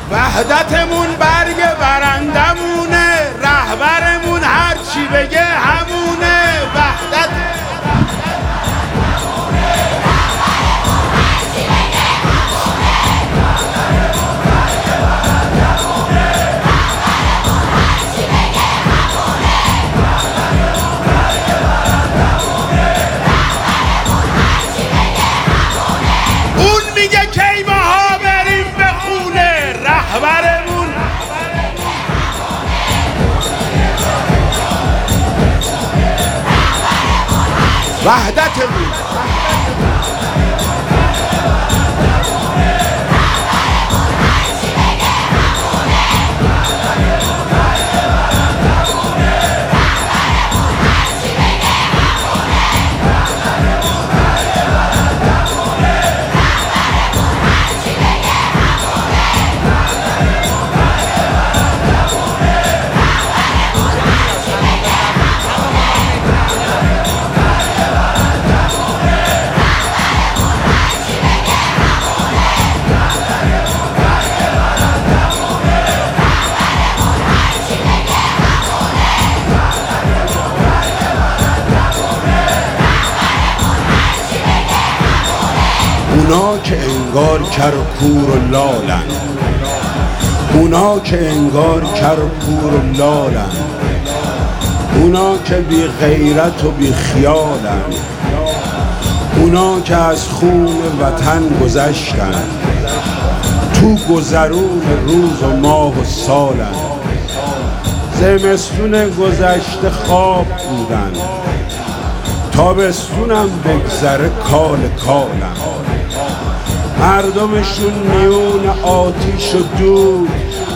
وحدتمون برگ برندمونه، رهبرمون هر چی بگه همونه. وحدت اون میگه کی ماها بریم به خونه، رهبرمون وحدتمون اونا که انگار کر و کور و لالن، اونا که انگار کر و کور و لالن، اونا که بی غیرت و بی خیالن، اونا که از خون وطن گذشتن، تو گذرون روز و ماه و سالن. زمستون گذشته خواب بودن، تابستونم بگذره کال کالن. مردمشون میون آتیش و دود،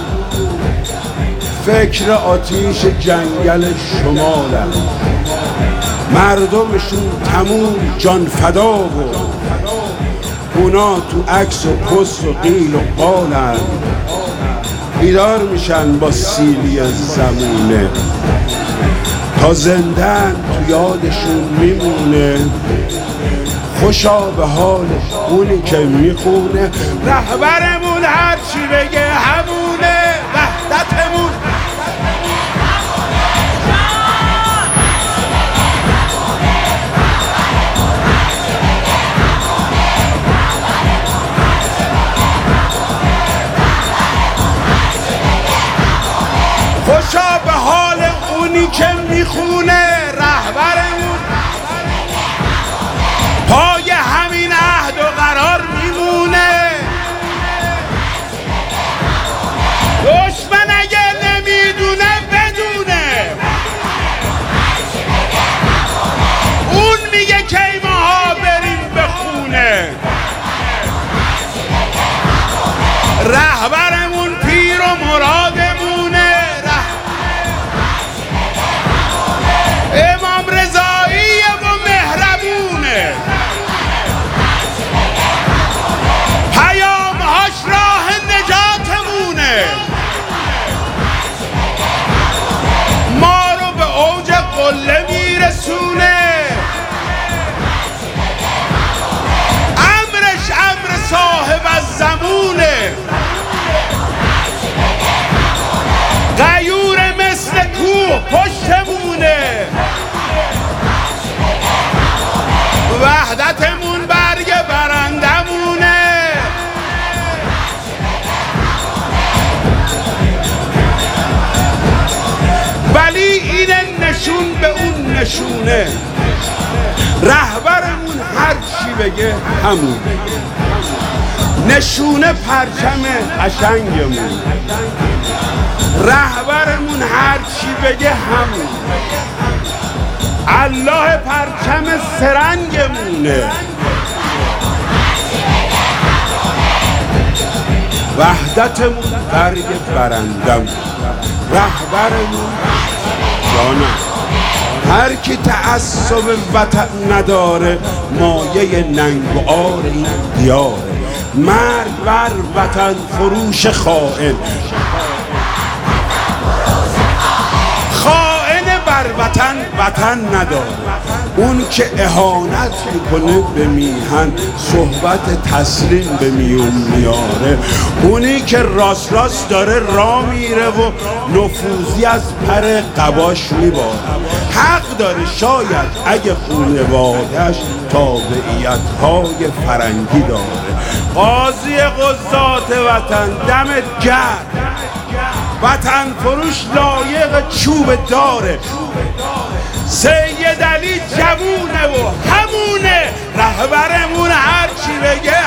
فکر آتیش جنگل شمالن. مردمشون تموم جان فدا و اونا تو عکس و پست و قیل و قالن. بیدار میشن با سیلی زمونه، تا زندن تو یادشون میمونه. خوشا به حال اونی که میخونه، رهبرمون هر چی بگه همونه. وحدتمون خوشا به حال اونی که میخونه، رهبرمون پای همین عهد و قرار میمونه. دشمن اگه نمیدونه بدونه، اون میگه کی ماها بریم به خونه. رهبرمون پیر و مرادمونه، امام رضایی و مهربونه. پیامهاش راه نجاتمونه. ما رو به اوج قله میرسونه. امرش امر صاحب الزمونه. غیور مثل کوه پشتمونه. وحدتمون برگ برندمونه. ولی اینه نشون به اون نشونه، رهبرمون هر چی بگه همون. نشونه پرچم قشنگمون، رهبرمون هر چی بگه همون. الله پرچم سرنگمونه. وحدتمون برگ برندم، رهبرمون جانم. هر کی تعصب وطن نداره مایه ننگ و عار این دیاره. مرگ بر وطن فروش خائن، خائن بر وطن وطن نداره. اون که اهانت میکنه به میهن صحبت تسلیم به میون میاره، اونی که راست راست داره راه میره و نفوذی از پر قباش میباره. حق داره شاید اگه خونوادش تابعیت‌های فرنگی داره. قاضی قضات وطن دمت گرم، وطن فروش لایق چوب داره. سید علی جوونه و همونه، رهبرمون هر چی بگه